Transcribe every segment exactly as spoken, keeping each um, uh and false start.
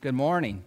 Good morning.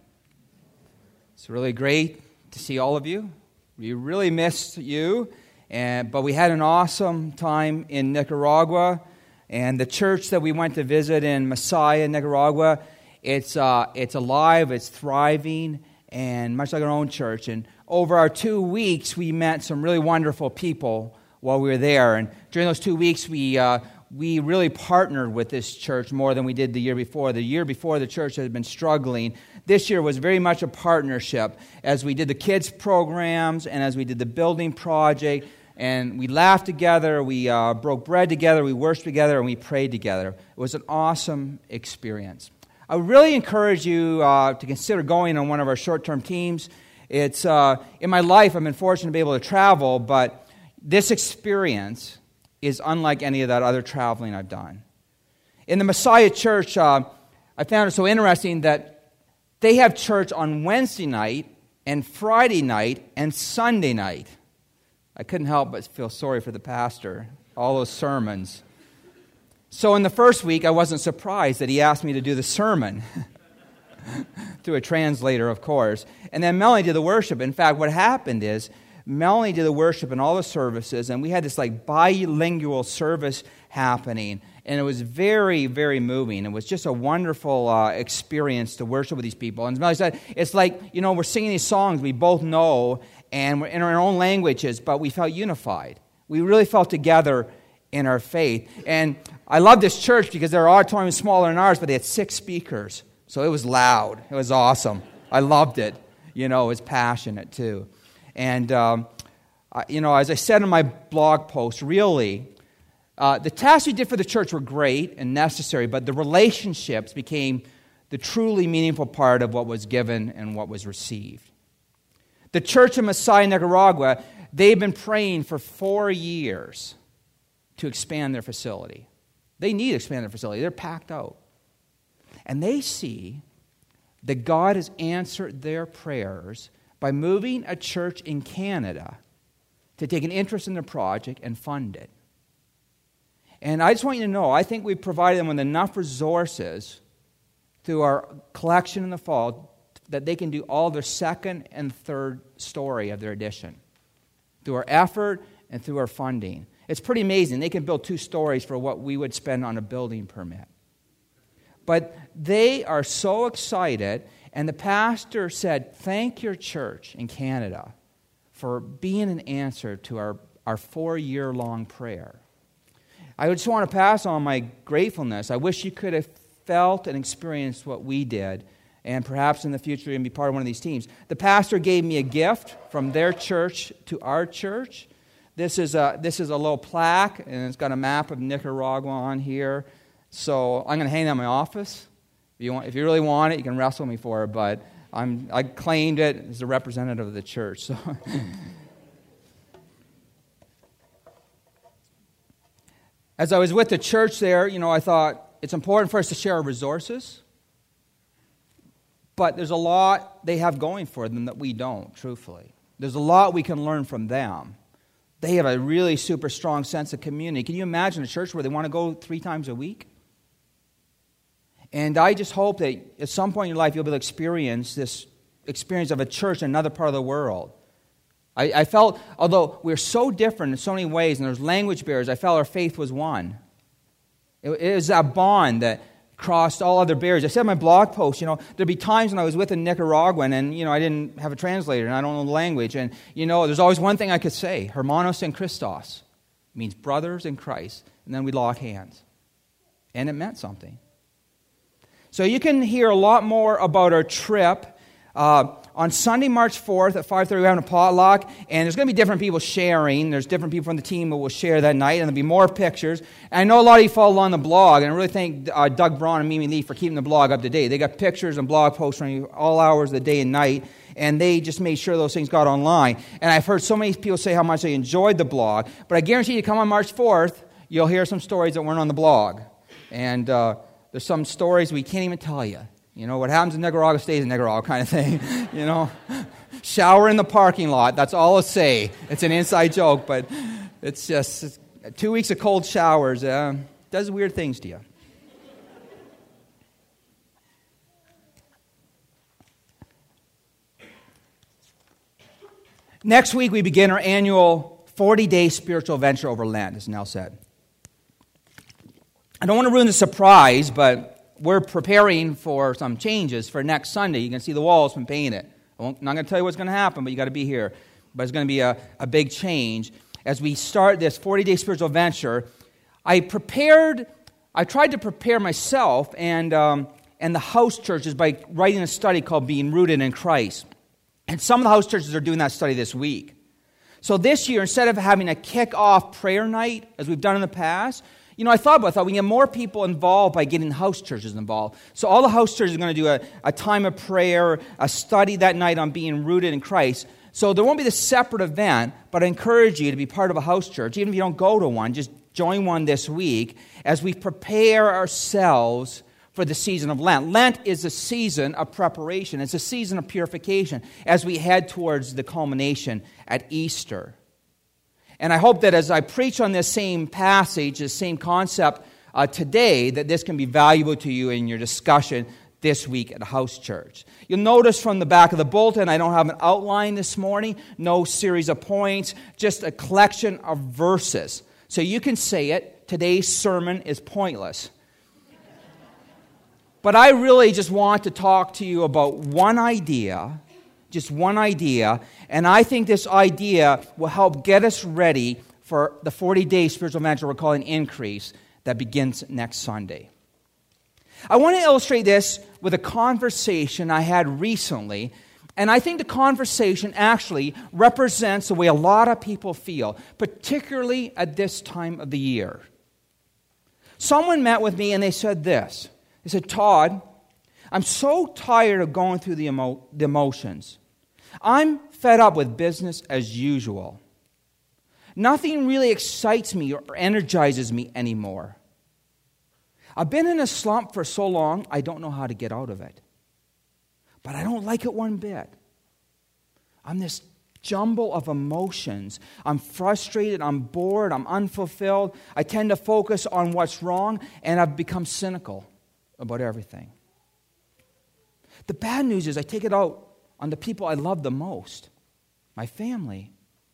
It's really great to see all of you. We really missed you, and but we had an awesome time in Nicaragua, and the church that we went to visit in Masaya, Nicaragua, it's uh, it's alive, it's thriving, and much like our own church. And over our two weeks, we met some really wonderful people while we were there. And during those two weeks, we uh, we really partnered with this church more than we did the year before. The year before, the church had been struggling. This year was very much a partnership as we did the kids' programs and as we did the building project. And we laughed together, we uh, broke bread together, we worshiped together, and we prayed together. It was an awesome experience. I would really encourage you uh, to consider going on one of our short-term teams. It's uh, in my life, I've been fortunate to be able to travel, but this experience is unlike any of that other traveling I've done. In the Messiah Church, uh, I found it so interesting that they have church on Wednesday night and Friday night and Sunday night. I couldn't help but feel sorry for the pastor, all those sermons. So in the first week, I wasn't surprised that he asked me to do the sermon, through a translator, of course. And then Melanie did the worship. In fact, what happened is, Melanie did the worship in all the services, and we had this like bilingual service happening, and it was very, very moving. It was just a wonderful uh, experience to worship with these people. And Melanie said, it's like, you know, we're singing these songs we both know, and we're in our own languages, but we felt unified. We really felt together in our faith. And I love this church because their auditorium is smaller than ours, but they had six speakers, so it was loud. It was awesome. I loved it. You know, it was passionate too. And, um, I, you know, as I said in my blog post, really, uh, the tasks we did for the church were great and necessary, but the relationships became the truly meaningful part of what was given and what was received. The Church of Messiah, Nicaragua, they've been praying for four years to expand their facility. They need to expand their facility. They're packed out. And they see that God has answered their prayers by moving a church in Canada to take an interest in the project and fund it. And I just want you to know, I think we've provided them with enough resources through our collection in the fall that they can do all their second and third story of their addition through our effort and through our funding. It's pretty amazing. They can build two stories for what we would spend on a building permit. But they are so excited. And the pastor said, thank your church in Canada for being an answer to our, our four-year-long prayer. I just want to pass on my gratefulness. I wish you could have felt and experienced what we did, and perhaps in the future you can be part of one of these teams. The pastor gave me a gift from their church to our church. This is a, this is a little plaque, and it's got a map of Nicaragua on here. So I'm going to hang it in my office. If you, want, if you really want it, you can wrestle me for it, but I'm, I claimed it as a representative of the church. So, as I was with the church there, you know, I thought it's important for us to share our resources, but there's a lot they have going for them that we don't, truthfully. There's a lot we can learn from them. They have a really super strong sense of community. Can you imagine a church where they want to go three times a week? And I just hope that at some point in your life you'll be able to experience this experience of a church in another part of the world. I, I felt, although we're so different in so many ways, and there's language barriers, I felt our faith was one. It, it was a bond that crossed all other barriers. I said in my blog post, you know, there'd be times when I was with a Nicaraguan and, you know, I didn't have a translator and I don't know the language. And, you know, there's always one thing I could say, Hermanos en Christos. It means brothers in Christ. And then we'd lock hands. And it meant something. So you can hear a lot more about our trip. Uh, on Sunday, March fourth at five thirty, we're having a potluck, and there's going to be different people sharing. There's different people from the team who will share that night, and there'll be more pictures. And I know a lot of you follow along the blog, and I really thank uh, Doug Braun and Mimi Lee for keeping the blog up to date. They got pictures and blog posts from you all hours of the day and night, and they just made sure those things got online. And I've heard so many people say how much they enjoyed the blog, but I guarantee you, come on March fourth, you'll hear some stories that weren't on the blog. And uh, there's some stories we can't even tell you. You know, what happens in Nicaragua stays in Nicaragua kind of thing. You know, shower in the parking lot. That's all I'll say. It's an inside joke, but it's just it's, two weeks of cold showers uh, does weird things to you. Next week, we begin our annual forty-day spiritual venture over Lent, as Nell said. I don't want to ruin the surprise, but we're preparing for some changes for next Sunday. You can see the walls been painted. I'm not going to tell you what's going to happen, but you got to be here. But it's going to be a, a big change. As we start this forty-day spiritual venture, I prepared, I tried to prepare myself and, um, and the house churches by writing a study called Being Rooted in Christ. And some of the house churches are doing that study this week. So this year, instead of having a kick-off prayer night, as we've done in the past, you know, I thought about it, I thought we can get more people involved by getting house churches involved. So all the house churches are going to do a, a time of prayer, a study that night on being rooted in Christ. So there won't be this separate event, but I encourage you to be part of a house church. Even if you don't go to one, just join one this week as we prepare ourselves for the season of Lent. Lent is a season of preparation. It's a season of purification as we head towards the culmination at Easter. And I hope that as I preach on this same passage, this same concept uh, today, that this can be valuable to you in your discussion this week at house church. You'll notice from the back of the bulletin, I don't have an outline this morning, no series of points, just a collection of verses. So you can say it, today's sermon is pointless. But I really just want to talk to you about one idea, just one idea, and I think this idea will help get us ready for the forty-day spiritual venture we're calling Increase that begins next Sunday. I want to illustrate this with a conversation I had recently, and I think the conversation actually represents the way a lot of people feel, particularly at this time of the year. Someone met with me and they said this. They said, Todd, I'm so tired of going through the, emo- the emotions. I'm fed up with business as usual. Nothing really excites me or energizes me anymore. I've been in a slump for so long, I don't know how to get out of it. But I don't like it one bit. I'm this jumble of emotions. I'm frustrated, I'm bored, I'm unfulfilled. I tend to focus on what's wrong, and I've become cynical about everything. The bad news is I take it out on the people I love the most, my family.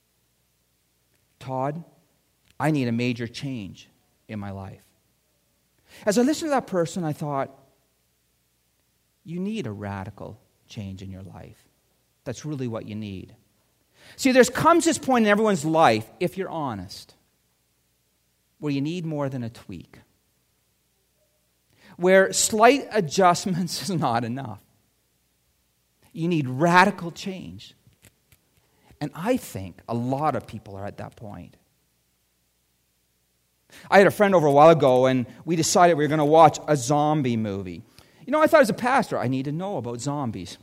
Todd, I need a major change in my life. As I listened to that person, I thought, you need a radical change in your life. That's really what you need. See, there comes this point in everyone's life, if you're honest, where you need more than a tweak. Where slight adjustments is not enough. You need radical change. And I think a lot of people are at that point. I had a friend over a while ago, and we decided we were going to watch a zombie movie. You know, I thought as a pastor, I need to know about zombies.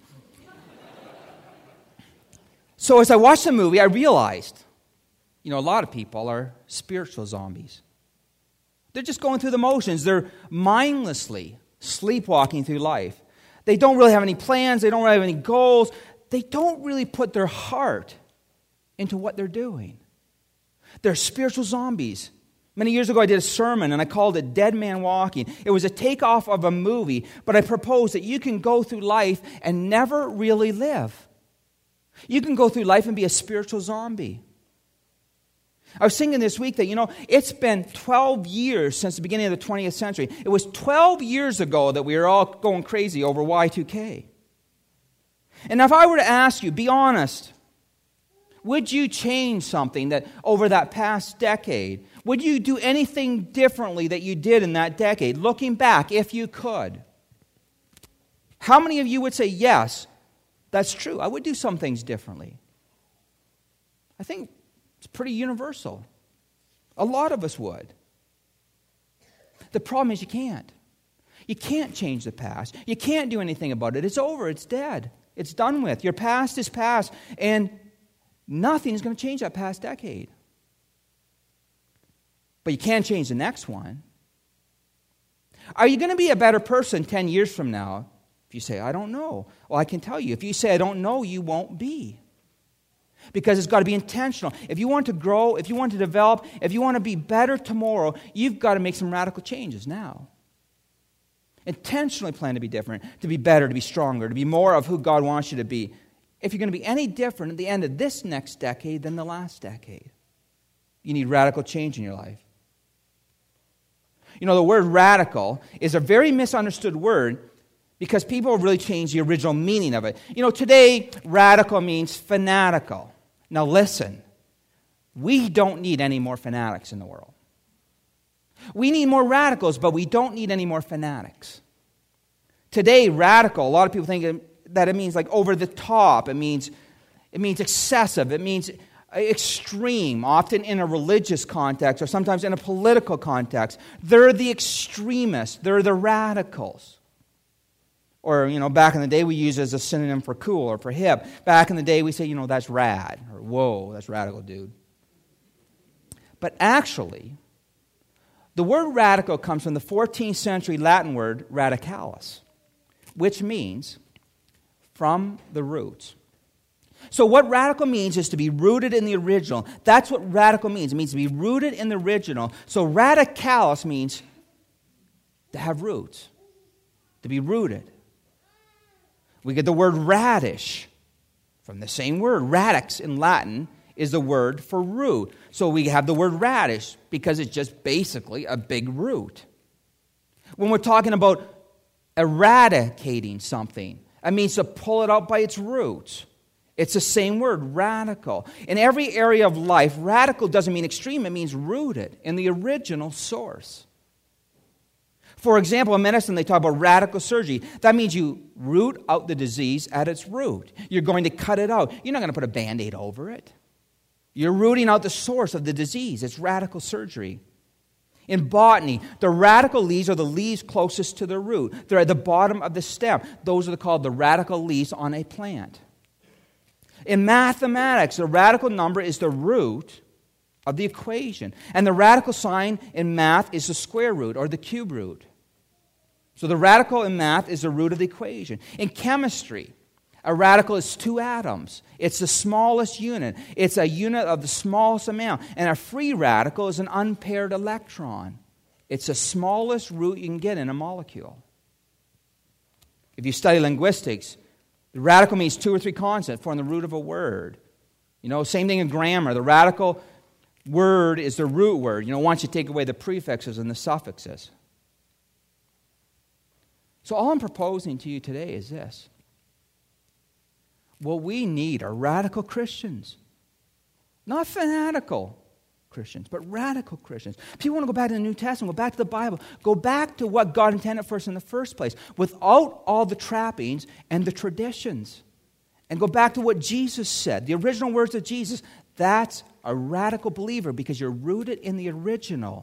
So as I watched the movie, I realized, you know, a lot of people are spiritual zombies. They're just going through the motions. They're mindlessly sleepwalking through life. They don't really have any plans. They don't really have any goals. They don't really put their heart into what they're doing. They're spiritual zombies. Many years ago, I did a sermon, and I called it Dead Man Walking. It was a takeoff of a movie, but I proposed that you can go through life and never really live. You can go through life and be a spiritual zombie. I was thinking this week that, you know, it's been twelve years since the beginning of the twentieth century. It was twelve years ago that we were all going crazy over Y two K. And if I were to ask you, be honest, would you change something that over that past decade? Would you do anything differently that you did in that decade? Looking back, if you could. How many of you would say, yes, that's true, I would do some things differently? I think it's pretty universal. A lot of us would. The problem is you can't. You can't change the past. You can't do anything about it. It's over. It's dead. It's done with. Your past is past, and nothing is going to change that past decade. But you can change the next one. Are you going to be a better person ten years from now? If you say, I don't know. Well, I can tell you. If you say, I don't know, you won't be. Because it's got to be intentional. If you want to grow, if you want to develop, if you want to be better tomorrow, you've got to make some radical changes now. Intentionally plan to be different, to be better, to be stronger, to be more of who God wants you to be if you're going to be any different at the end of this next decade than the last decade. You need radical change in your life. You know, the word radical is a very misunderstood word because people have really changed the original meaning of it. You know, today, radical means fanatical. Now listen, we don't need any more fanatics in the world. We need more radicals, but we don't need any more fanatics. Today, radical, a lot of people think that it means like over the top. It means, it means excessive. It means extreme, often in a religious context or sometimes in a political context. They're the extremists. They're the radicals. Or, you know, back in the day we use it as a synonym for cool or for hip. Back in the day we say, you know, that's rad. Or, whoa, that's radical, dude. But actually, the word radical comes from the fourteenth century Latin word radicalis, which means from the roots. So what radical means is to be rooted in the original. That's what radical means. It means to be rooted in the original. So radicalis means to have roots, to be rooted. We get the word radish from the same word. Radix in Latin is the word for root. So we have the word radish because it's just basically a big root. When we're talking about eradicating something, it means to pull it out by its roots. It's the same word, radical. In every area of life, radical doesn't mean extreme. It means rooted in the original source. For example, in medicine, they talk about radical surgery. That means you root out the disease at its root. You're going to cut it out. You're not going to put a Band-Aid over it. You're rooting out the source of the disease. It's radical surgery. In botany, the radical leaves are the leaves closest to the root. They're at the bottom of the stem. Those are called the radical leaves on a plant. In mathematics, the radical number is the root of the equation. And the radical sign in math is the square root or the cube root. So the radical in math is the root of the equation. In chemistry, a radical is two atoms. It's the smallest unit. It's a unit of the smallest amount. And a free radical is an unpaired electron. It's the smallest root you can get in a molecule. If you study linguistics, the radical means two or three consonants form the root of a word. You know, same thing in grammar. The radical word is the root word. You know, once you take away the prefixes and the suffixes. So all I'm proposing to you today is this. What we need are radical Christians. Not fanatical Christians, but radical Christians. People want to go back to the New Testament, go back to the Bible, go back to what God intended for us in the first place, without all the trappings and the traditions. And go back to what Jesus said, the original words of Jesus. That's a radical believer because you're rooted in the original.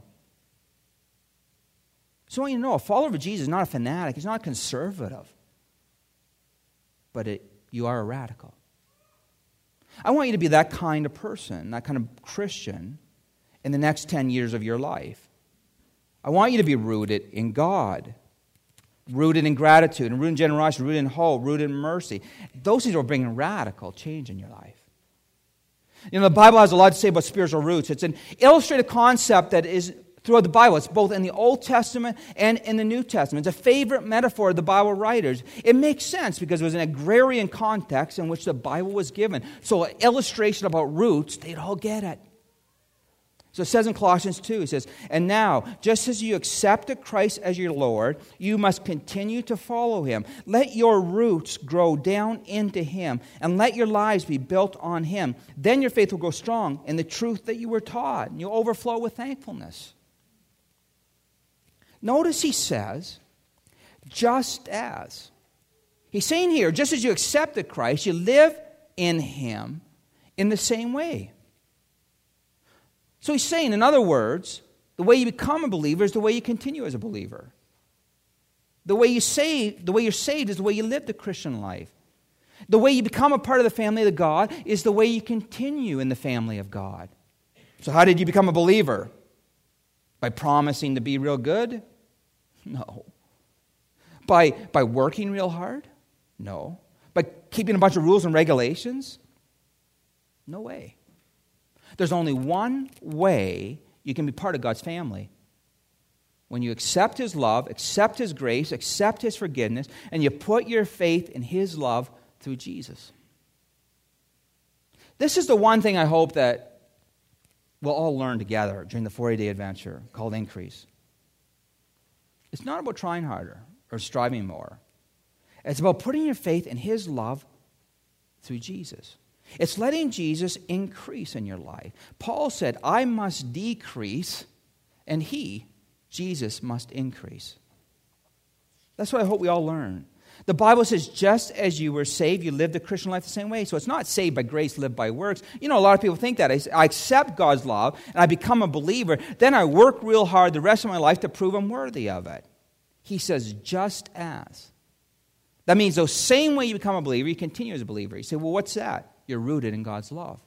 So I want you to know, a follower of Jesus is not a fanatic, he's not a conservative, but it, you are a radical. I want you to be that kind of person, that kind of Christian in the next ten years of your life. I want you to be rooted in God, rooted in gratitude, and rooted in generosity, rooted in hope, rooted in mercy. Those things are bringing radical change in your life. You know, the Bible has a lot to say about spiritual roots. It's an illustrative concept that is throughout the Bible. It's both in the Old Testament and in the New Testament. It's a favorite metaphor of the Bible writers. It makes sense because it was an agrarian context in which the Bible was given. So an illustration about roots, they'd all get it. So it says in Colossians two, it says, "And now, just as you accepted Christ as your Lord, you must continue to follow him. Let your roots grow down into him, and let your lives be built on him. Then your faith will grow strong in the truth that you were taught, and you'll overflow with thankfulness." Notice he says, just as. He's saying here, just as you accepted Christ, you live in him in the same way. So he's saying, in other words, the way you become a believer is the way you continue as a believer. The way you save, the way you're saved is the way you live the Christian life. The way you become a part of the family of God is the way you continue in the family of God. So how did you become a believer? By promising to be real good? No. By, by working real hard? No. By keeping a bunch of rules and regulations? No way. There's only one way you can be part of God's family. When you accept his love, accept his grace, accept his forgiveness, and you put your faith in his love through Jesus. This is the one thing I hope that we'll all learn together during the forty-day adventure called Increase. It's not about trying harder or striving more. It's about putting your faith in His love through Jesus. It's letting Jesus increase in your life. Paul said, I must decrease, and He, Jesus, must increase. That's what I hope we all learn. The Bible says, just as you were saved, you lived the Christian life the same way. So it's not saved by grace, lived by works. You know, a lot of people think that. I, I accept God's love, and I become a believer. Then I work real hard the rest of my life to prove I'm worthy of it. He says, just as. That means the same way you become a believer, you continue as a believer. You say, well, what's that? You're rooted in God's love.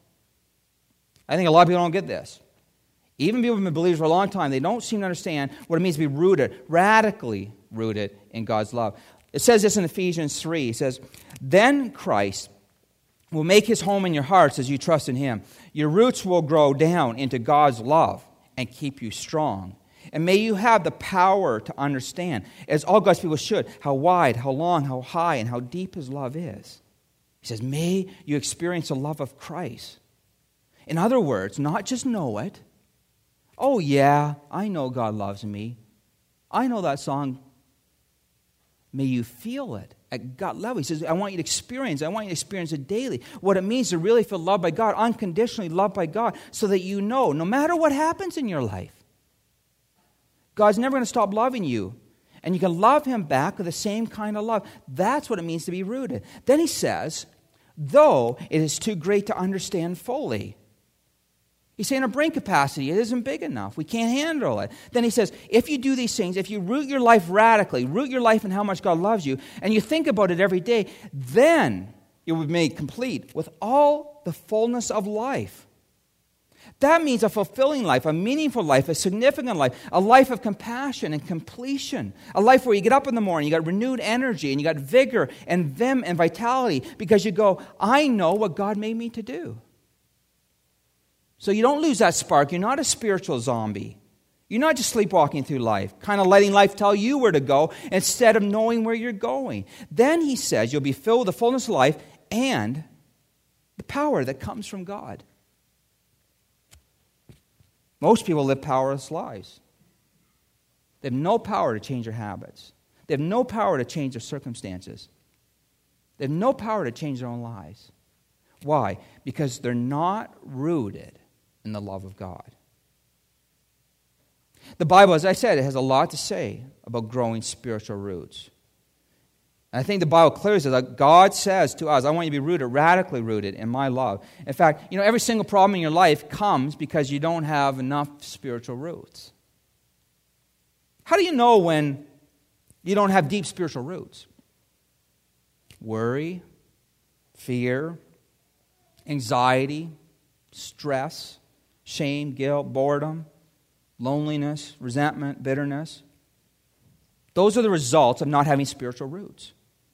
I think a lot of people don't get this. Even people who have been believers for a long time, they don't seem to understand what it means to be rooted, radically rooted in God's love. It says this in Ephesians three. It says, then Christ will make His home in your hearts as you trust in Him. Your roots will grow down into God's love and keep you strong. And may you have the power to understand, as all God's people should, how wide, how long, how high, and how deep His love is. He says, may you experience the love of Christ. In other words, not just know it. Oh yeah, I know God loves me. I know that song. May you feel it at God level. He says, I want you to experience it. I want you to experience it daily. What it means to really feel loved by God, unconditionally loved by God, so that you know, no matter what happens in your life, God's never going to stop loving you. And you can love Him back with the same kind of love. That's what it means to be rooted. Then he says, though it is too great to understand fully. He's saying our brain capacity, it isn't big enough. We can't handle it. Then he says, if you do these things, if you root your life radically, root your life in how much God loves you, and you think about it every day, then you will be made complete with all the fullness of life. That means a fulfilling life, a meaningful life, a significant life, a life of compassion and completion, a life where you get up in the morning, you got renewed energy, and you got vigor and vim and vitality because you go, I know what God made me to do. So you don't lose that spark. You're not a spiritual zombie. You're not just sleepwalking through life, kind of letting life tell you where to go instead of knowing where you're going. Then he says you'll be filled with the fullness of life and the power that comes from God. Most people live powerless lives. They have no power to change their habits. They have no power to change their circumstances. They have no power to change their own lives. Why? Because they're not rooted in the love of God. The Bible, as I said, it has a lot to say about growing spiritual roots. And I think the Bible clearly says that God says to us, I want you to be rooted, radically rooted in my love. In fact, you know, every single problem in your life comes because you don't have enough spiritual roots. How do you know when you don't have deep spiritual roots? Worry, fear, anxiety, stress, shame, guilt, boredom, loneliness, resentment, bitterness. Those are the results of not having spiritual roots.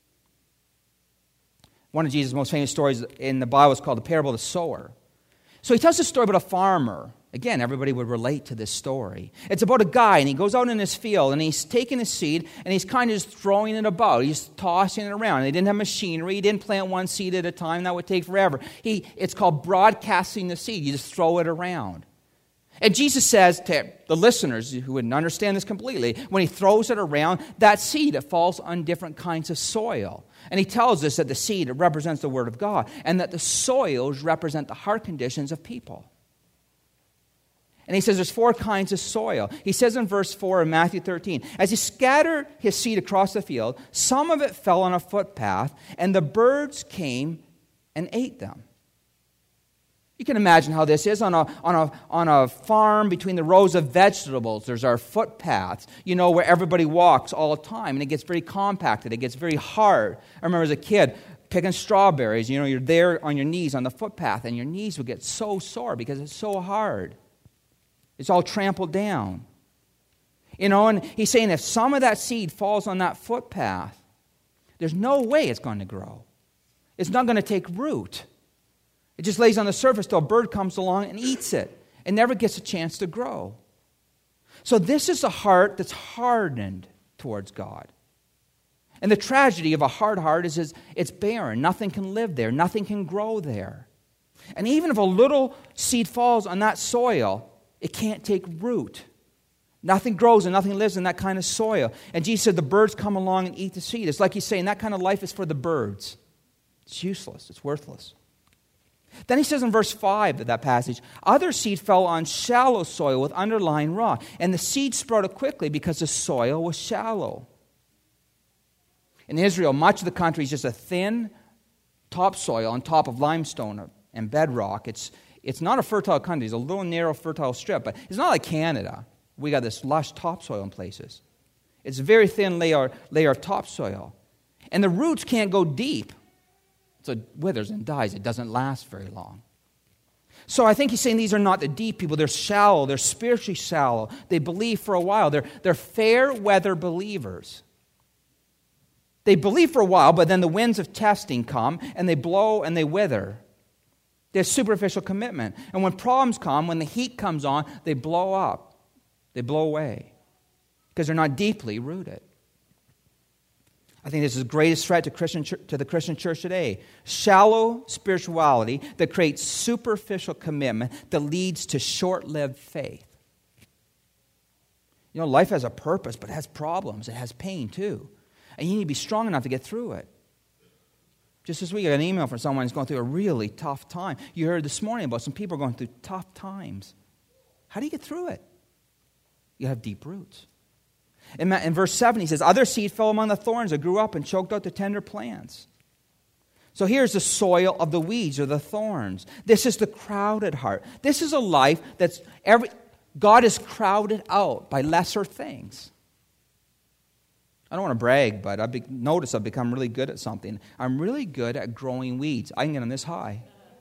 One of Jesus' most famous stories in the Bible is called the parable of the sower. So he tells a story about a farmer. Again, everybody would relate to this story. It's about a guy, and he goes out in his field, and he's taking his seed, and he's kind of just throwing it about. He's tossing it around. And he didn't have machinery. He didn't plant one seed at a time. That would take forever. He, it's called broadcasting the seed. You just throw it around. And Jesus says to the listeners who wouldn't understand this completely, when he throws it around, that seed, it falls on different kinds of soil. And he tells us that the seed, it represents the Word of God, and that the soils represent the heart conditions of people. And he says there's four kinds of soil. He says in verse four in Matthew thirteen, as he scattered his seed across the field, some of it fell on a footpath, and the birds came and ate them. You can imagine how this is on a, on a, on a farm between the rows of vegetables. There's our footpaths, you know, where everybody walks all the time, and it gets very compacted. It gets very hard. I remember as a kid picking strawberries. You know, you're there on your knees on the footpath, and your knees would get so sore because it's so hard. It's all trampled down. You know, and he's saying if some of that seed falls on that footpath, there's no way it's going to grow. It's not going to take root. It just lays on the surface till a bird comes along and eats it. It never gets a chance to grow. So this is a heart that's hardened towards God. And the tragedy of a hard heart is, is it's barren. Nothing can live there. Nothing can grow there. And even if a little seed falls on that soil, it can't take root. Nothing grows and nothing lives in that kind of soil. And Jesus said the birds come along and eat the seed. It's like he's saying that kind of life is for the birds. It's useless. It's worthless. Then he says in verse five of that passage, other seed fell on shallow soil with underlying rock, and the seed sprouted quickly because the soil was shallow. In Israel, much of the country is just a thin topsoil on top of limestone and bedrock. It's, it's not a fertile country. It's a little narrow fertile strip, but it's not like Canada. We got this lush topsoil in places. It's a very thin layer, layer of topsoil. And the roots can't go deep. So it withers and dies. It doesn't last very long. So I think he's saying these are not the deep people. They're shallow. They're spiritually shallow. They believe for a while. They're, they're fair weather believers. They believe for a while, but then the winds of testing come, and they blow and they wither. They have superficial commitment. And when problems come, when the heat comes on, they blow up. They blow away because they're not deeply rooted. I think this is the greatest threat to, Christian, to the Christian church today. Shallow spirituality that creates superficial commitment that leads to short-lived faith. You know, life has a purpose, but it has problems. It has pain too. And you need to be strong enough to get through it. Just this week, I got an email from someone who's going through a really tough time. You heard this morning about some people going through tough times. How do you get through it? You have deep roots. In, in verse seven, he says, other seed fell among the thorns that grew up and choked out the tender plants. So here's the soil of the weeds or the thorns. This is the crowded heart. This is a life that's every God is crowded out by lesser things. I don't want to brag, but I've be, noticed I've become really good at something. I'm really good at growing weeds. I can get them this high.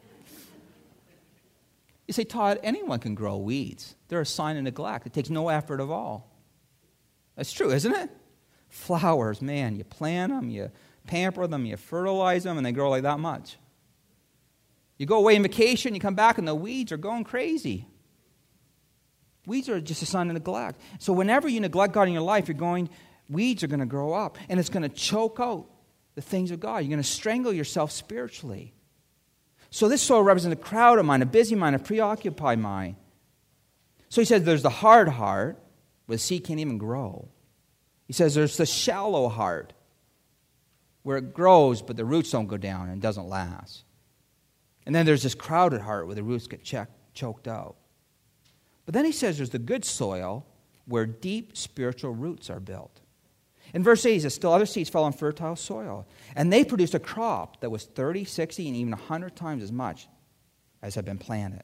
You say, Todd, anyone can grow weeds. They're a sign of neglect. It takes no effort at all. That's true, isn't it? Flowers, man, you plant them, you pamper them, you fertilize them, and they grow like that much. You go away on vacation, you come back, and the weeds are going crazy. Weeds are just a sign of neglect. So whenever you neglect God in your life, you're going... weeds are going to grow up, and it's going to choke out the things of God. You're going to strangle yourself spiritually. So this soil represents a crowded mind, a busy mind, a preoccupied mind. So he says there's the hard heart, where the seed can't even grow. He says there's the shallow heart, where it grows, but the roots don't go down and doesn't last. And then there's this crowded heart, where the roots get check, choked out. But then he says there's the good soil, where deep spiritual roots are built. In verse eight, he says, still other seeds fell on fertile soil, and they produced a crop that was thirty, sixty, and even one hundred times as much as had been planted.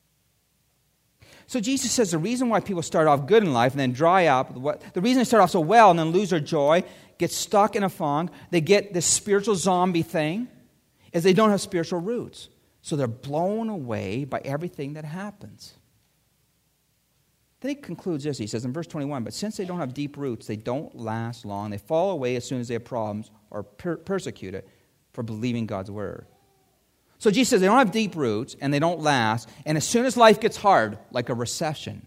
So Jesus says the reason why people start off good in life and then dry up, the reason they start off so well and then lose their joy, get stuck in a funk, they get this spiritual zombie thing, is they don't have spiritual roots. So they're blown away by everything that happens. Then he concludes this. He says in verse twenty-one, but since they don't have deep roots, they don't last long. They fall away as soon as they have problems or per- persecuted for believing God's word. So Jesus says they don't have deep roots and they don't last. And as soon as life gets hard, like a recession,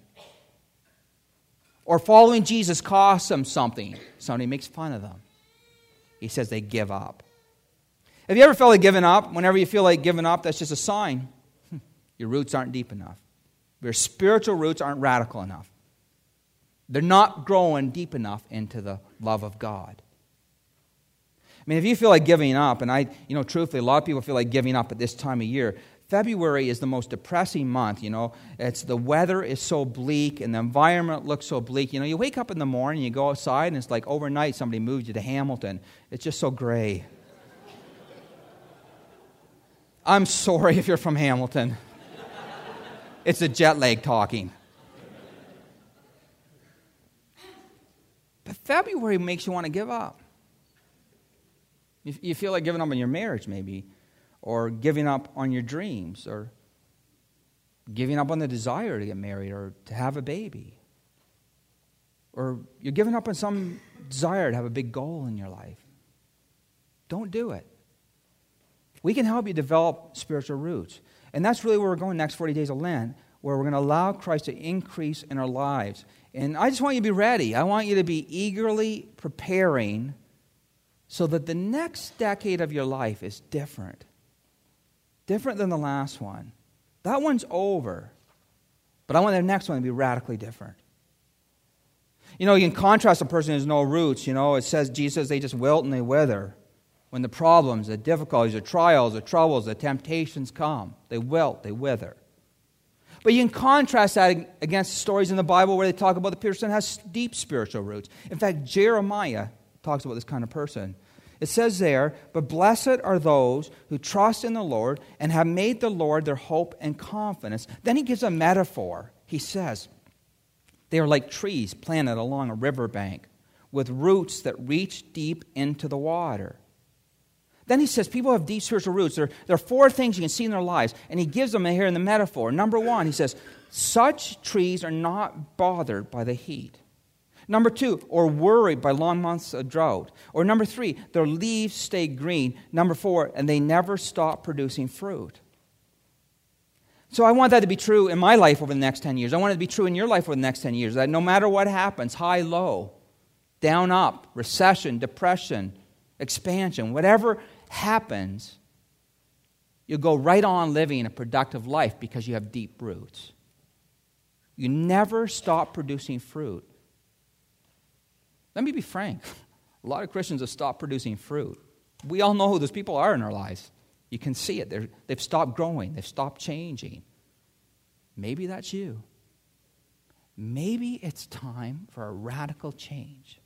or following Jesus costs them something, somebody makes fun of them. He says they give up. Have you ever felt like giving up? Whenever you feel like giving up, that's just a sign. Your roots aren't deep enough. Your spiritual roots aren't radical enough. They're not growing deep enough into the love of God. I mean, if you feel like giving up, and I, you know, truthfully, a lot of people feel like giving up at this time of year. February is the most depressing month, you know. It's the weather is so bleak and the environment looks so bleak. You know, you wake up in the morning, you go outside, and it's like overnight somebody moved you to Hamilton. It's just so gray. I'm sorry if you're from Hamilton. It's a jet lag talking. But February makes you want to give up. You feel like giving up on your marriage, maybe, or giving up on your dreams, or giving up on the desire to get married or to have a baby. Or you're giving up on some desire to have a big goal in your life. Don't do it. We can help you develop spiritual roots. And that's really where we're going next forty days of Lent, where we're going to allow Christ to increase in our lives. And I just want you to be ready. I want you to be eagerly preparing so that the next decade of your life is different. different than the last one. That one's over. But I want the next one to be radically different. You know, you can contrast a person who has no roots. You know, it says, Jesus says they just wilt and they wither. When the problems, the difficulties, the trials, the troubles, the temptations come, they wilt, they wither. But you can contrast that against stories in the Bible where they talk about the person who has deep spiritual roots. In fact, Jeremiah talks about this kind of person. It says there, but blessed are those who trust in the Lord and have made the Lord their hope and confidence. Then he gives a metaphor. He says, they are like trees planted along a riverbank with roots that reach deep into the water. Then he says people have deep spiritual roots. There, there are four things you can see in their lives, and he gives them here in the metaphor. Number one, he says, such trees are not bothered by the heat. Number two, or worried by long months of drought. Or number three, their leaves stay green. Number four, and they never stop producing fruit. So I want that to be true in my life over the next ten years. I want it to be true in your life over the next ten years, that no matter what happens, high, low, down, up, recession, depression, expansion, whatever happens, you'll go right on living a productive life because you have deep roots. You never stop producing fruit. Let me be frank. A lot of Christians have stopped producing fruit. We all know who those people are in our lives. You can see it. They're, they've stopped growing. They've stopped changing. Maybe that's you. Maybe it's time for a radical change.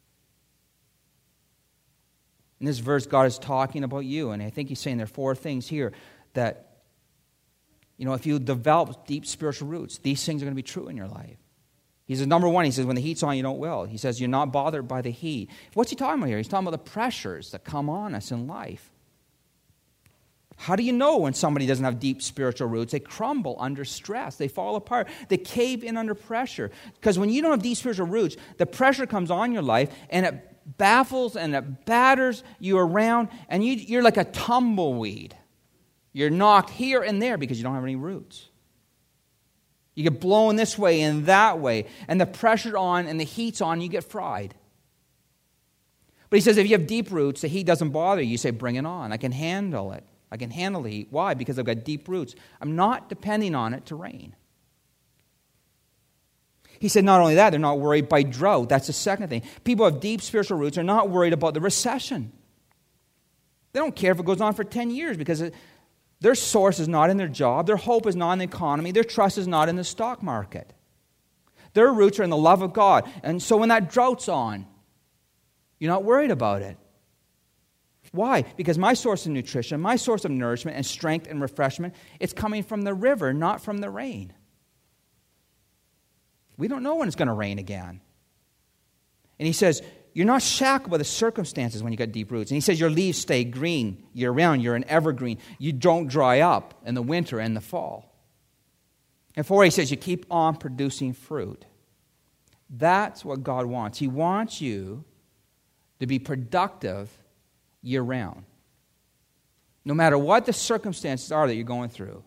In this verse, God is talking about you, and I think he's saying there are four things here that, you know, if you develop deep spiritual roots, these things are going to be true in your life. He says, number one, he says, when the heat's on, you don't will. He says, you're not bothered by the heat. What's he talking about here? He's talking about the pressures that come on us in life. How do you know when somebody doesn't have deep spiritual roots? They crumble under stress. They fall apart. They cave in under pressure. Because when you don't have deep spiritual roots, the pressure comes on your life, and it baffles and it batters you around, and you, you're like a tumbleweed. You're knocked here and there because you don't have any roots. You get blown this way and that way, and the pressure's on and the heat's on, you get fried. But he says if you have deep roots, the heat doesn't bother you. You say, bring it on. I can handle it. I can handle the heat. Why? Because I've got deep roots. I'm not depending on it to rain. He said not only that, they're not worried by drought. That's the second thing. People with deep spiritual roots are not worried about the recession. They don't care if it goes on for ten years because it, their source is not in their job. Their hope is not in the economy. Their trust is not in the stock market. Their roots are in the love of God. And so when that drought's on, you're not worried about it. Why? Because my source of nutrition, my source of nourishment and strength and refreshment, it's coming from the river, not from the rain. We don't know when it's going to rain again. And he says, you're not shackled by the circumstances when you got deep roots. And he says your leaves stay green year-round. You're an evergreen. You don't dry up in the winter and the fall. And four, he says you keep on producing fruit. That's what God wants. He wants you to be productive year-round. No matter what the circumstances are that you're going through.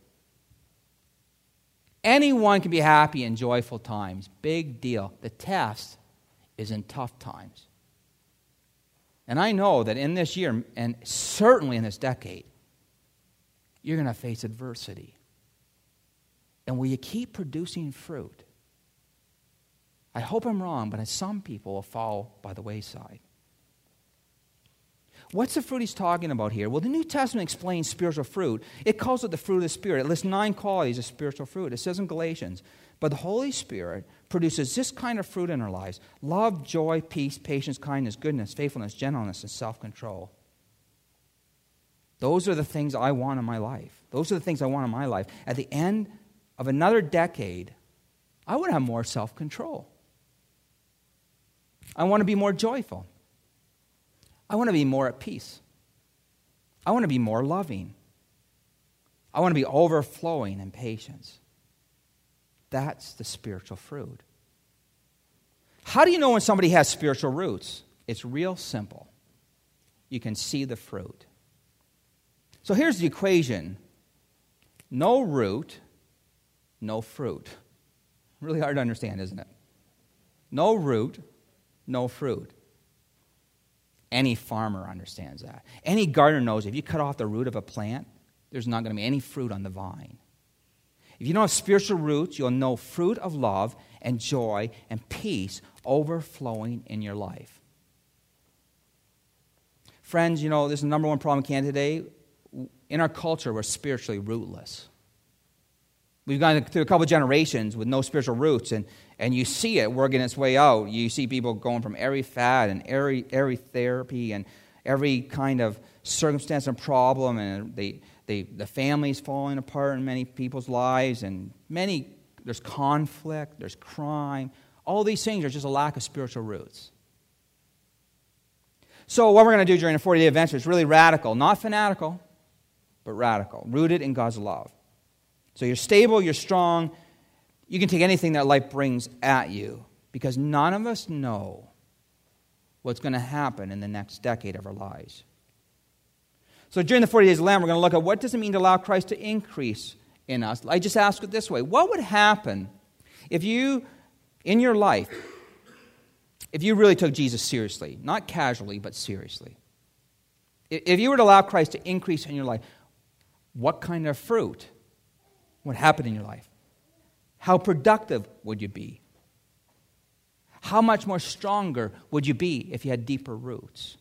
Anyone can be happy in joyful times. Big deal. The test is in tough times. And I know that in this year, and certainly in this decade, you're going to face adversity. And will you keep producing fruit? I hope I'm wrong, but some people will fall by the wayside. What's the fruit he's talking about here? Well, the New Testament explains spiritual fruit. It calls it the fruit of the Spirit. It lists nine qualities of spiritual fruit. It says in Galatians, but the Holy Spirit produces this kind of fruit in our lives: love, joy, peace, patience, kindness, goodness, faithfulness, gentleness, and self-control. Those are the things I want in my life. Those are the things I want in my life. At the end of another decade, I want to have more self-control. I want to be more joyful. I want to be more at peace. I want to be more loving. I want to be overflowing in patience. That's the spiritual fruit. How do you know when somebody has spiritual roots? It's real simple. You can see the fruit. So here's the equation. No root, no fruit. Really hard to understand, isn't it? No root, no fruit. Any farmer understands that. Any gardener knows if you cut off the root of a plant, there's not going to be any fruit on the vine. If you don't have spiritual roots, you'll know fruit of love and joy and peace overflowing in your life. Friends, you know, this is the number one problem in Canada today. In our culture, we're spiritually rootless. We've gone through a couple of generations with no spiritual roots, and, and you see it working its way out. You see people going from every fad and every, every therapy and every kind of circumstance and problem, and they, they, the family's falling apart in many people's lives, and many, there's conflict, there's crime. All these things are just a lack of spiritual roots. So what we're going to do during a forty-day adventure is really radical, not fanatical, but radical, rooted in God's love. So you're stable, you're strong, you can take anything that life brings at you, because none of us know what's going to happen in the next decade of our lives. So during the forty days of Lent, we're going to look at what does it mean to allow Christ to increase in us. I just ask it this way: what would happen if you, in your life, if you really took Jesus seriously, not casually, but seriously? If you were to allow Christ to increase in your life, what kind of fruit would happen in your life? How productive would you be? How much more stronger would you be if you had deeper roots?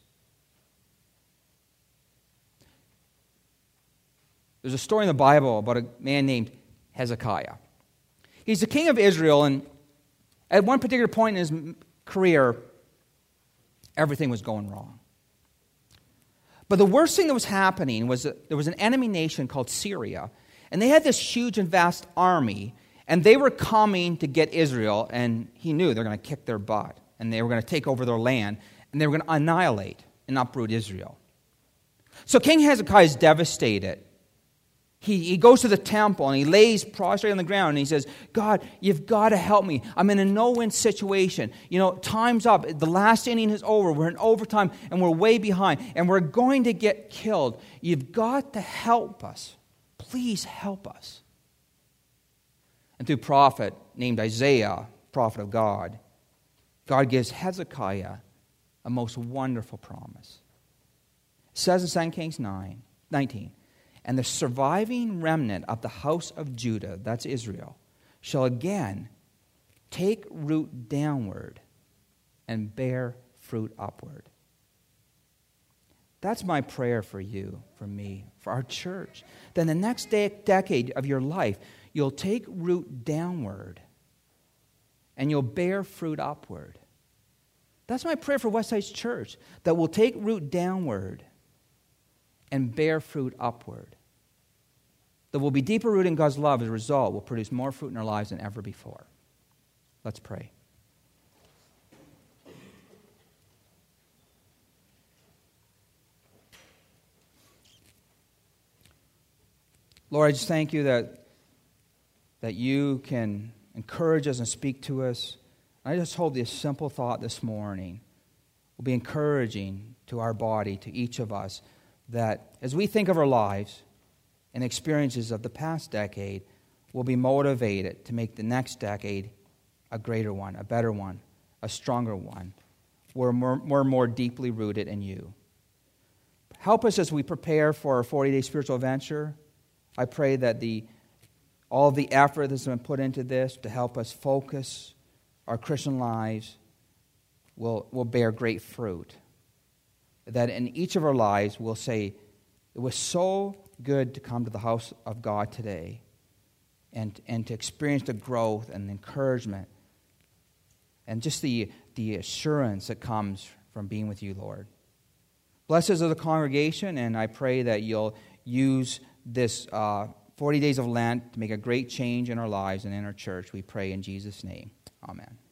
There's a story in the Bible about a man named Hezekiah. He's the king of Israel, and at one particular point in his career, everything was going wrong. But the worst thing that was happening was that there was an enemy nation called Syria, and they had this huge and vast army, and they were coming to get Israel, and he knew they were going to kick their butt, and they were going to take over their land, and they were going to annihilate and uproot Israel. So King Hezekiah is devastated. He, he goes to the temple and he lays prostrate on the ground and he says, God, you've got to help me. I'm in a no-win situation. You know, time's up. The last inning is over. We're in overtime and we're way behind and we're going to get killed. You've got to help us. Please help us. And through a prophet named Isaiah, prophet of God, God gives Hezekiah a most wonderful promise. It says in Second Kings nine, nineteen, and the surviving remnant of the house of Judah, that's Israel, shall again take root downward and bear fruit upward. That's my prayer for you, for me, for our church. Then the next de- decade of your life, you'll take root downward and you'll bear fruit upward. That's my prayer for Westside's church, that we'll take root downward and bear fruit upward. That we'll be deeper rooted in God's love as a result will produce more fruit in our lives than ever before. Let's pray. Lord, I just thank you that, that you can encourage us and speak to us. I just hope this simple thought this morning will be encouraging to our body, to each of us, that as we think of our lives and experiences of the past decade, we'll be motivated to make the next decade a greater one, a better one, a stronger one. We're more, we're more deeply rooted in you. Help us as we prepare for our forty-day spiritual adventure. I pray that the all of the effort that's been put into this to help us focus our Christian lives will, will bear great fruit. That in each of our lives we'll say, it was so good to come to the house of God today and, and to experience the growth and the encouragement and just the, the assurance that comes from being with you, Lord. Bless us as a congregation, and I pray that you'll use this uh, forty days of Lent to make a great change in our lives and in our church. We pray in Jesus' name. Amen.